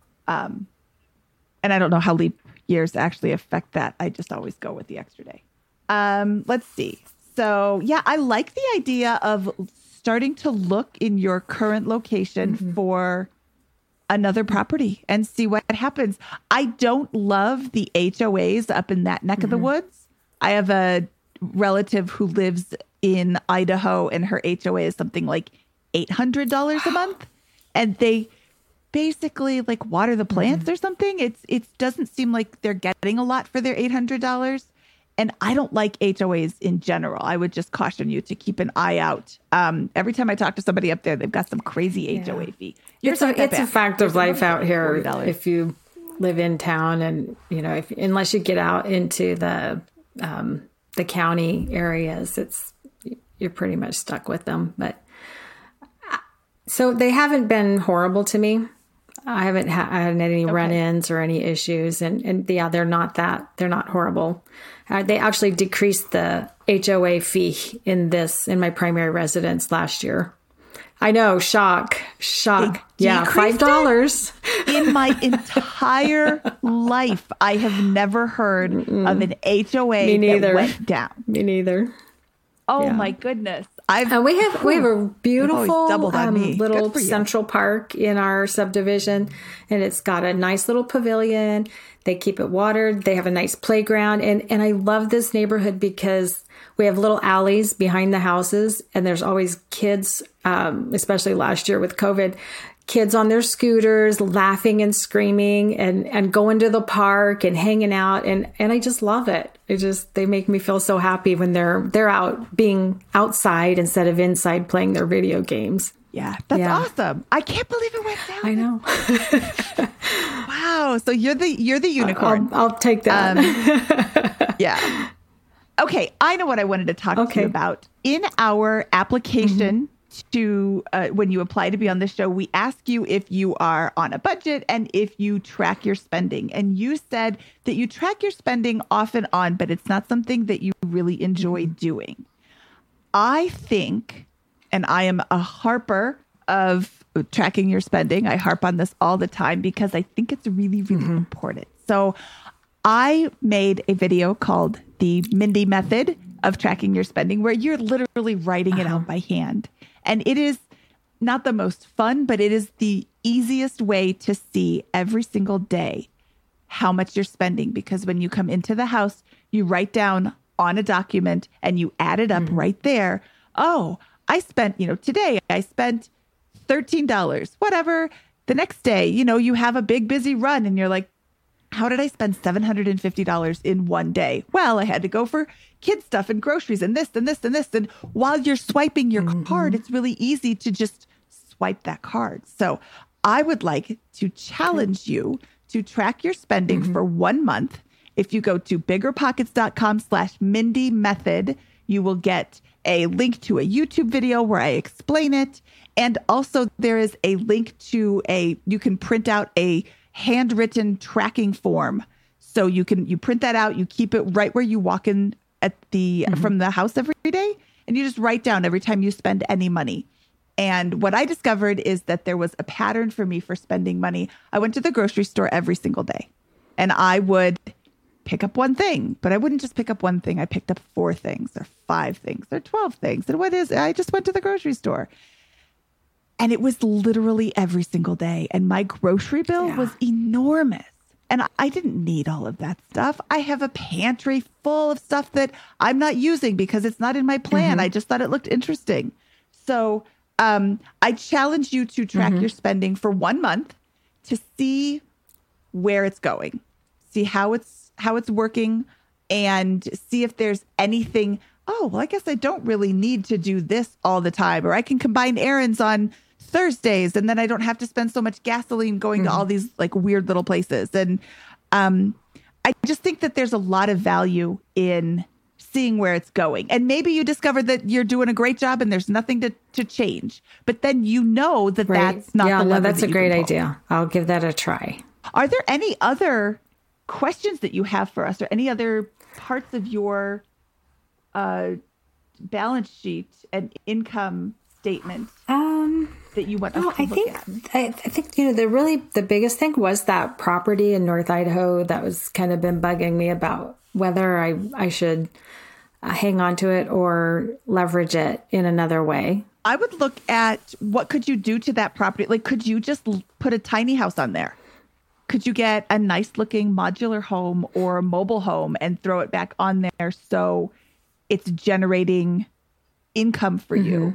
Um, and I don't know how leap years actually affect that. I just always go with the extra day. Um, let's see. So yeah, I like the idea of starting to look in your current location mm-hmm. for another property and see what happens. I don't love the H O As up in that neck mm-hmm. of the woods. I have a relative who lives in Idaho, and her H O A is something like eight hundred dollars a month. And they basically like water the plants mm-hmm. or something. It's, it doesn't seem like they're getting a lot for their eight hundred dollars. And I don't like H O As in general. I would just caution you to keep an eye out. Um, every time I talk to somebody up there, they've got some crazy H O A yeah. fee. It's, a, it's a fact of life out here. forty dollars If you live in town and, you know, if, unless you get out into the um, the county areas, it's you're pretty much stuck with them. But so they haven't been horrible to me. I haven't ha- had any okay. run-ins or any issues, and, and yeah, they're not that, they're not horrible. Uh, they actually decreased the H O A fee in this, in my primary residence last year. I know, shock, shock. They yeah, five dollars. In my entire life, I have never heard Mm-mm. of an H O A Me neither. that went down. Me neither. Oh yeah. my goodness. I've, and we have we have a beautiful um, little you. central park in our subdivision, and it's got a nice little pavilion. They keep it watered. They have a nice playground, and and I love this neighborhood because we have little alleys behind the houses, and there's always kids, um, especially last year with COVID, kids on their scooters laughing and screaming and, and going to the park and hanging out. And, and I just love it. It just, they make me feel so happy when they're, they're out being outside instead of inside playing their video games. Yeah. That's yeah. awesome. I can't believe it went down. I know. Wow. So you're the, you're the unicorn. I'll, I'll take that. Um, yeah. Okay. I know what I wanted to talk okay. to you about. In our application, mm-hmm. to uh, when you apply to be on the show, we ask you if you are on a budget and if you track your spending. And you said that you track your spending off and on, but it's not something that you really enjoy doing. I think, and I am a harper of tracking your spending. I harp on this all the time because I think it's really, really mm-hmm. important. So I made a video called The Mindy Method of Tracking Your Spending, where you're literally writing it uh-huh. out by hand. And it is not the most fun, but it is the easiest way to see every single day how much you're spending. Because when you come into the house, you write down on a document and you add it up mm-hmm. right there. Oh, I spent, you know, today I spent thirteen dollars, whatever. The next day, you know, you have a big busy run and you're like, how did I spend seven hundred fifty dollars in one day? Well, I had to go for kid stuff and groceries and this and this and this. And while you're swiping your mm-hmm. card, it's really easy to just swipe that card. So I would like to challenge you to track your spending mm-hmm. for one month. If you go to biggerpockets.com slash Mindy Method, you will get a link to a YouTube video where I explain it. And also there is a link to a, you can print out a handwritten tracking form. So you can, you print that out, you keep it right where you walk in at the, mm-hmm. from the house every day. And you just write down every time you spend any money. And what I discovered is that there was a pattern for me for spending money. I went to the grocery store every single day and I would pick up one thing, but I wouldn't just pick up one thing. I picked up four things or five things or twelve things. And what is it? I just went to the grocery store. And it was literally every single day. And my grocery bill yeah. was enormous. And I didn't need all of that stuff. I have a pantry full of stuff that I'm not using because it's not in my plan. Mm-hmm. I just thought it looked interesting. So um, I challenge you to track mm-hmm. your spending for one month to see where it's going, see how it's how it's working, and see if there's anything. Oh, well, I guess I don't really need to do this all the time, or I can combine errands on Thursdays and then I don't have to spend so much gasoline going mm-hmm. to all these like weird little places. And um, I just think that there's a lot of value in seeing where it's going. And maybe you discover that you're doing a great job and there's nothing to, to change, but then you know that right. that's not yeah, the lever no, that's that a great pull. idea. I'll give that a try. Are there any other questions that you have for us or any other parts of your uh, balance sheet and income statement um, that you want us no, to I look think, at? I, I think, you know, the really, the biggest thing was that property in North Idaho that was kind of been bugging me about whether I, I should uh, hang on to it or leverage it in another way. I would look at what could you do to that property? Like, could you just put a tiny house on there? Could you get a nice looking modular home or a mobile home and throw it back on there so it's generating income for mm-hmm. you?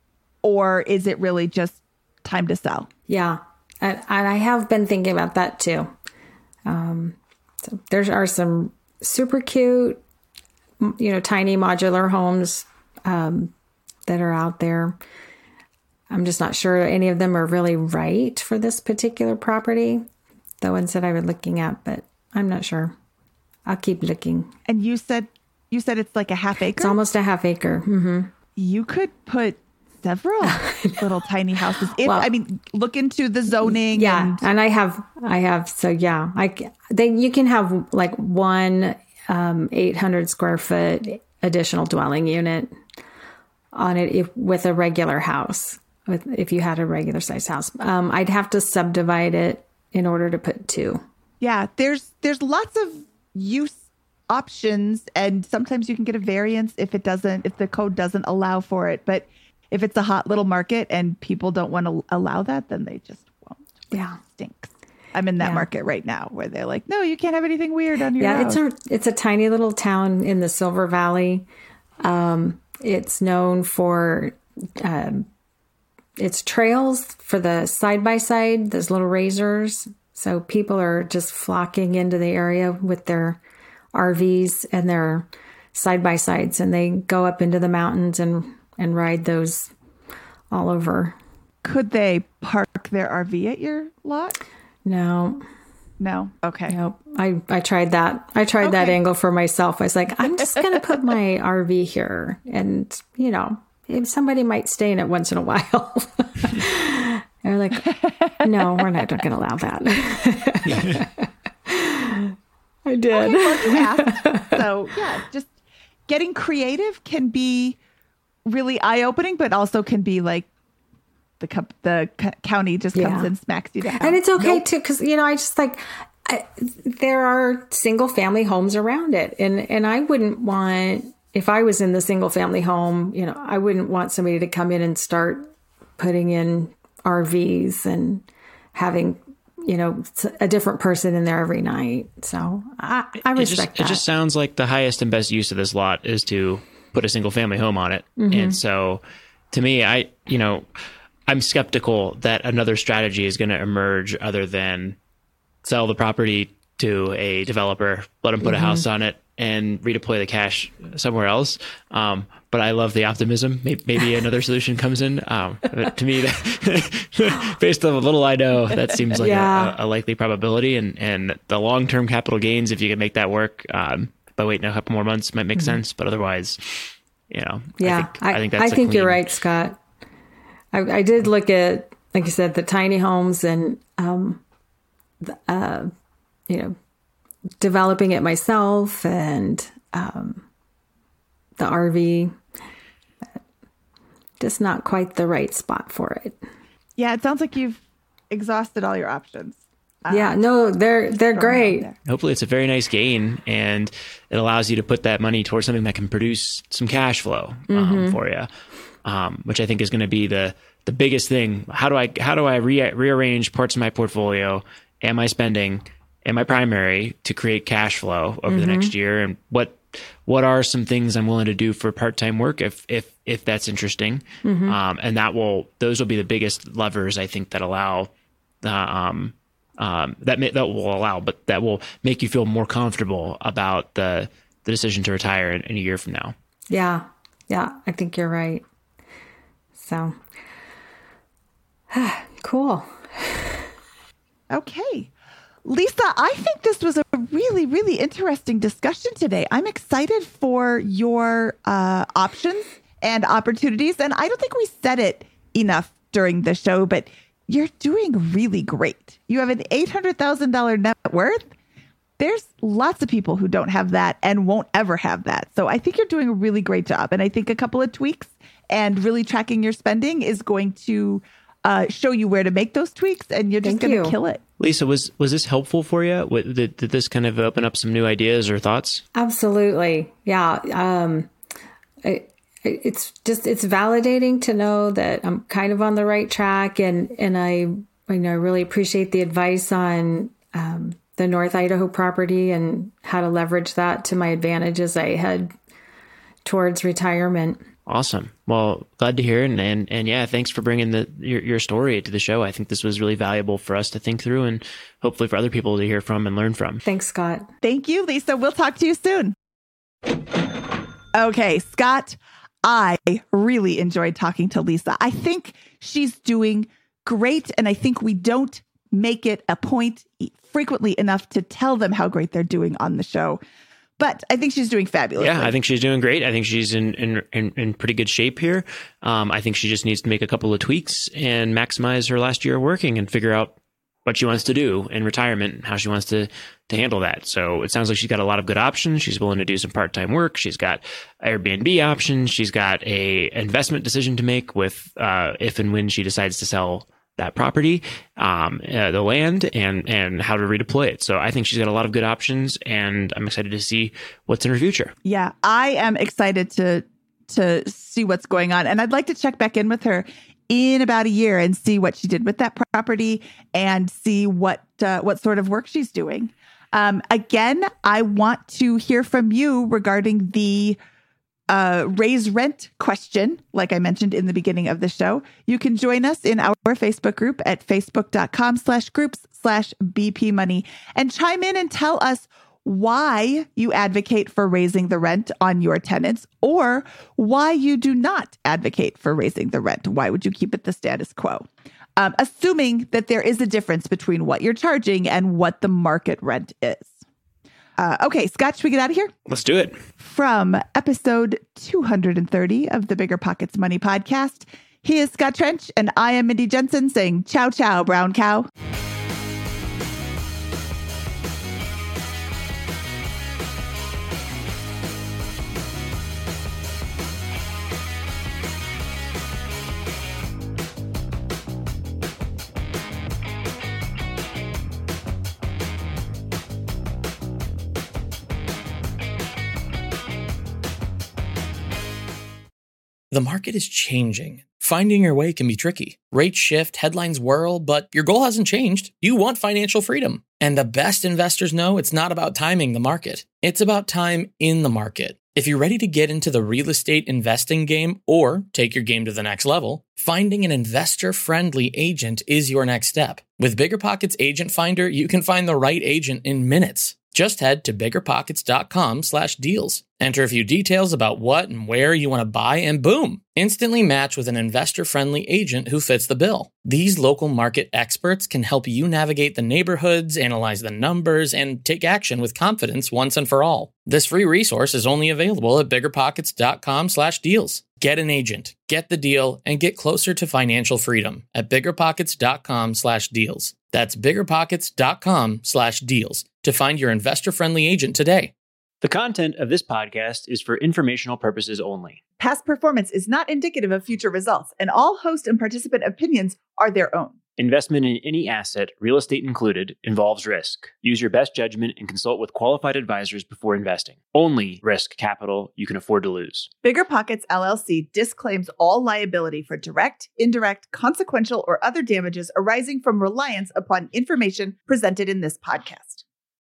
Or is it really just time to sell? Yeah. And, and I have been thinking about that too. Um, so there are some super cute you know, tiny modular homes um, that are out there. I'm just not sure any of them are really right for this particular property, the ones that I was looking at, but I'm not sure. I'll keep looking. And you said you said it's like a half acre? It's almost a half acre. Mm-hmm. You could put several little tiny houses. If, well, I mean, look into the zoning. Yeah, and, and I have, I have. So yeah, I they you can have like one um, eight hundred square foot additional dwelling unit on it if, with a regular house. With if you had a regular size house, um, I'd have to subdivide it in order to put two. Yeah, there's there's lots of use options, and sometimes you can get a variance if it doesn't if the code doesn't allow for it. But if it's a hot little market and people don't want to allow that, then they just won't. Yeah, it stinks. I'm in that yeah. market right now where they're like, no, you can't have anything weird on your yeah, house. Yeah, it's a it's a tiny little town in the Silver Valley. Um, it's known for um, its trails for the side by side, those little razors. So people are just flocking into the area with their R Vs and their side by sides, and they go up into the mountains and, and ride those all over. Could they park their R V at your lot? No. No. Okay. Nope. I, I tried that. I tried okay. that angle for myself. I was like, I'm just going to put my R V here, and, you know, somebody might stay in it once in a while. They're like, no, we're not going to allow that. I did. Okay, well, you asked. So yeah, just getting creative can be really eye-opening, but also can be like the co- the co- county just comes yeah. and smacks you down. And it's okay nope. too, because, you know, I just like, I, there are single family homes around it. And, and I wouldn't want, if I was in the single family home, you know, I wouldn't want somebody to come in and start putting in R Vs and having, you know, a different person in there every night. So I, I respect it just, that. It just sounds like the highest and best use of this lot is to put a single family home on it. Mm-hmm. And so to me, I, you know, I'm skeptical that another strategy is going to emerge other than sell the property to a developer, let them put mm-hmm. a house on it, and redeploy the cash somewhere else. Um, but I love the optimism. Maybe, maybe another solution comes in. Um, to me, that, based on the little I know, that seems like yeah. a, a likely probability. And, and the long-term capital gains, if you can make that work, um, by waiting a couple more months, might make mm-hmm. sense. But otherwise, you know, yeah, I think, I, I think that's I think clean... you're right, Scott. I, I did look at, like you said, the tiny homes and, um, the, uh, you know, developing it myself and um, the R V, just not quite the right spot for it. Yeah, it sounds like you've exhausted all your options. Uh, yeah, no, they're they're great. Hopefully it's a very nice gain, and it allows you to put that money towards something that can produce some cash flow um, mm-hmm. for you, um, which I think is going to be the the biggest thing. How do I how do I re- rearrange parts of my portfolio? Am I spending in my primary to create cash flow over mm-hmm. the next year? And what what are some things I'm willing to do for part-time work if if if that's interesting? Mm-hmm. Um, and that will those will be the biggest levers I think that allow uh, um um that may, that will allow, but that will make you feel more comfortable about the the decision to retire in, in a year from now. Yeah, yeah, I think you're right. So cool. Okay. Lisa, I think this was a really, really interesting discussion today. I'm excited for your uh, options and opportunities. And I don't think we said it enough during the show, but you're doing really great. You have an eight hundred thousand dollars net worth. There's lots of people who don't have that and won't ever have that. So I think you're doing a really great job. And I think a couple of tweaks and really tracking your spending is going to Uh, show you where to make those tweaks, and you're just going to kill it. Lisa, was was this helpful for you? What, did, did this kind of open up some new ideas or thoughts? Absolutely. Yeah. Um, it, it's just, it's validating to know that I'm kind of on the right track. And, and I, you know, I really appreciate the advice on um, the North Idaho property and how to leverage that to my advantage as I head towards retirement. Awesome. Well, glad to hear. And, and, and yeah, thanks for bringing the, your, your story to the show. I think this was really valuable for us to think through and hopefully for other people to hear from and learn from. Thanks, Scott. Thank you, Lisa. We'll talk to you soon. Okay, Scott, I really enjoyed talking to Lisa. I think she's doing great, and I think we don't make it a point frequently enough to tell them how great they're doing on the show. But I think she's doing fabulous. Yeah, I think she's doing great. I think she's in in, in, in pretty good shape here. Um, I think she just needs to make a couple of tweaks and maximize her last year of working and figure out what she wants to do in retirement and how she wants to to handle that. So it sounds like she's got a lot of good options. She's willing to do some part-time work. She's got Airbnb options. She's got a investment decision to make with uh, if and when she decides to sell that property, um, uh, the land, and and how to redeploy it. So I think she's got a lot of good options, and I'm excited to see what's in her future. Yeah, I am excited to to see what's going on, and I'd like to check back in with her in about a year and see what she did with that property and see what uh, what sort of work she's doing. Um, again, I want to hear from you regarding the Uh, raise rent question, like I mentioned in the beginning of the show. You can join us in our Facebook group at facebook.com slash groups slash BP money and chime in and tell us why you advocate for raising the rent on your tenants or why you do not advocate for raising the rent. Why would you keep it the status quo? Um, assuming that there is a difference between what you're charging and what the market rent is. Uh, okay, Scott, should we get out of here? Let's do it. From episode two hundred thirty of the Bigger Pockets Money podcast, he is Scott Trench, and I am Mindy Jensen saying ciao, ciao, brown cow. The market is changing. Finding your way can be tricky. Rates shift, headlines whirl, but your goal hasn't changed. You want financial freedom. And the best investors know it's not about timing the market. It's about time in the market. If you're ready to get into the real estate investing game or take your game to the next level, finding an investor-friendly agent is your next step. With BiggerPockets Agent Finder, you can find the right agent in minutes. Just head to biggerpockets.com slash deals. Enter a few details about what and where you want to buy, and boom, instantly match with an investor-friendly agent who fits the bill. These local market experts can help you navigate the neighborhoods, analyze the numbers, and take action with confidence once and for all. This free resource is only available at biggerpockets.com slash deals. Get an agent, get the deal, and get closer to financial freedom at biggerpockets.com slash deals. That's biggerpockets.com slash deals to find your investor-friendly agent today. The content of this podcast is for informational purposes only. Past performance is not indicative of future results, and all host and participant opinions are their own. Investment in any asset, real estate included, involves risk. Use your best judgment and consult with qualified advisors before investing. Only risk capital you can afford to lose. BiggerPockets L L C disclaims all liability for direct, indirect, consequential, or other damages arising from reliance upon information presented in this podcast.